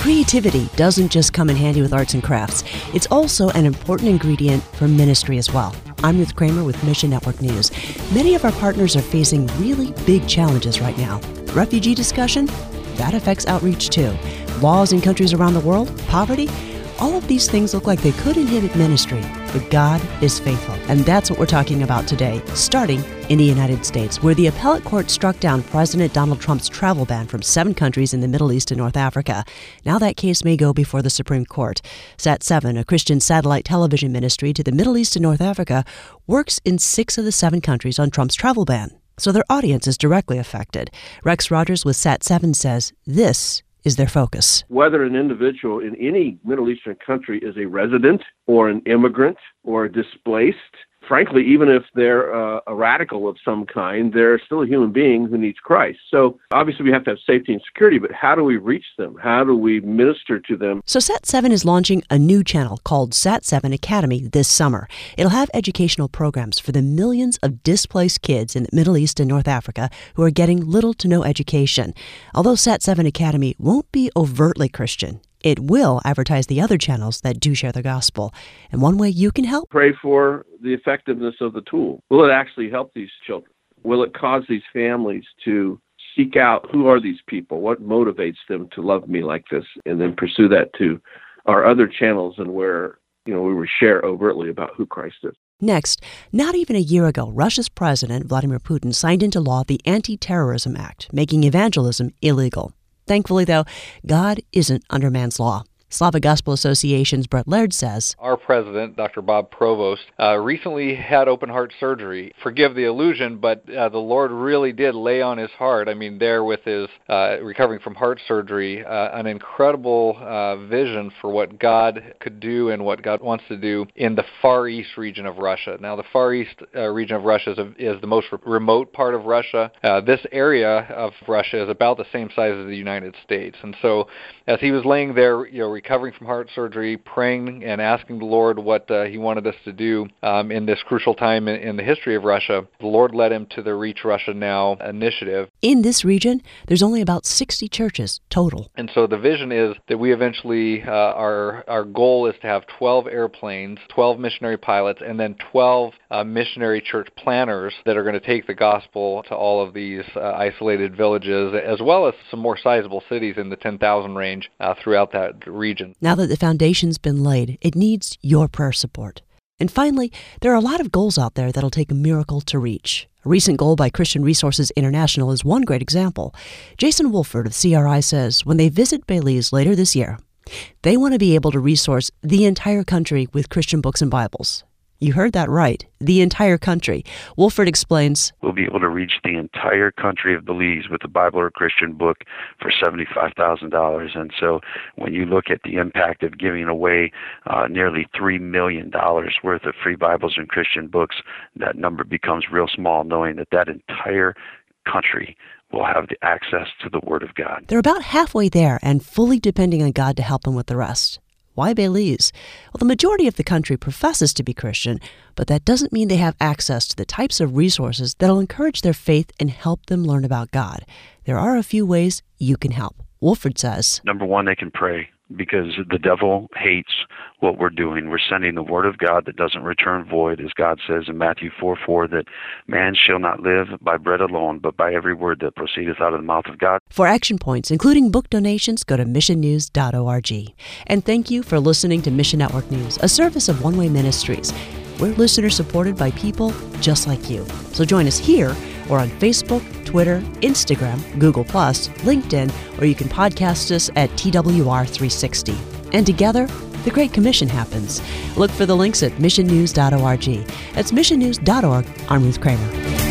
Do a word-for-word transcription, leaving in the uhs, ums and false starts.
Creativity doesn't just come in handy with arts and crafts. It's also an important ingredient for ministry as well. I'm Ruth Kramer with Mission Network News. Many of our partners are facing really big challenges right now. Refugee discussion? That affects outreach too. Laws in countries around the world? Poverty? All of these things look like they could inhibit ministry, but God is faithful. And that's what we're talking about today, starting in the United States, where the appellate court struck down President Donald Trump's travel ban from seven countries in the Middle East and North Africa. Now that case may go before the Supreme Court. Sat seven, a Christian satellite television ministry to the Middle East and North Africa, works in six of the seven countries on Trump's travel ban. So their audience is directly affected. Rex Rogers with Sat seven says this is their focus. Whether an individual in any Middle Eastern country is a resident or an immigrant or displaced, frankly, even if they're uh, a radical of some kind, they're still a human being who needs Christ. So obviously we have to have safety and security, but how do we reach them? How do we minister to them? So Sat seven is launching a new channel called Sat seven Academy this summer. It'll have educational programs for the millions of displaced kids in the Middle East and North Africa who are getting little to no education. Although Sat seven Academy won't be overtly Christian, it will advertise the other channels that do share the gospel. And one way you can help? Pray for the effectiveness of the tool. Will it actually help these children? Will it cause these families to seek out who are these people? What motivates them to love me like this? And then pursue that to our other channels and where, you know, we will share overtly about who Christ is. Next, not even a year ago, Russia's president, Vladimir Putin, signed into law the Anti-Terrorism Act, making evangelism illegal. Thankfully, though, God isn't under man's law. Slavic Gospel Association's Brett Laird says, our president, Doctor Bob Provost, uh, recently had open heart surgery. Forgive the illusion, but uh, the Lord really did lay on his heart, I mean, there with his uh, recovering from heart surgery, uh, an incredible uh, vision for what God could do and what God wants to do in the Far East region of Russia. Now, the Far East uh, region of Russia is, a, is the most re- remote part of Russia. Uh, this area of Russia is about the same size as the United States. And so as he was laying there, you know, recovering from heart surgery, praying and asking the Lord what uh, he wanted us to do um, in this crucial time in, in the history of Russia, the Lord led him to the Reach Russia Now initiative. In this region, there's only about sixty churches total. And so the vision is that we eventually, uh, our our goal is to have twelve airplanes, twelve missionary pilots, and then twelve uh, missionary church planners that are going to take the gospel to all of these uh, isolated villages, as well as some more sizable cities in the ten thousand range uh, throughout that region. Now that the foundation's been laid, it needs your prayer support. And finally, there are a lot of goals out there that'll take a miracle to reach. A recent goal by Christian Resources International is one great example. Jason Wolford of C R I says when they visit Belize later this year, they want to be able to resource the entire country with Christian books and Bibles. You heard that right, the entire country. Wolford explains, we'll be able to reach the entire country of Belize with a Bible or Christian book for seventy-five thousand dollars. And so when you look at the impact of giving away uh, nearly three million dollars worth of free Bibles and Christian books, that number becomes real small, knowing that that entire country will have the access to the Word of God. They're about halfway there and fully depending on God to help them with the rest. Why Belize? Well, the majority of the country professes to be Christian, but that doesn't mean they have access to the types of resources that'll encourage their faith and help them learn about God. There are a few ways you can help. Wolford says, number one, they can pray, because the devil hates what we're doing. We're sending the Word of God that doesn't return void, as God says in Matthew four four, that man shall not live by bread alone, but by every word that proceedeth out of the mouth of God. For action points, including book donations, go to mission news dot org. And thank you for listening to Mission Network News, a service of One Way Ministries. We're listener-supported by people just like you. So join us here or on Facebook, Twitter, Instagram, Google plus, LinkedIn, or you can podcast us at T W R three sixty. And together, the Great Commission happens. Look for the links at mission news dot org. That's mission news dot org. I'm Ruth Kramer.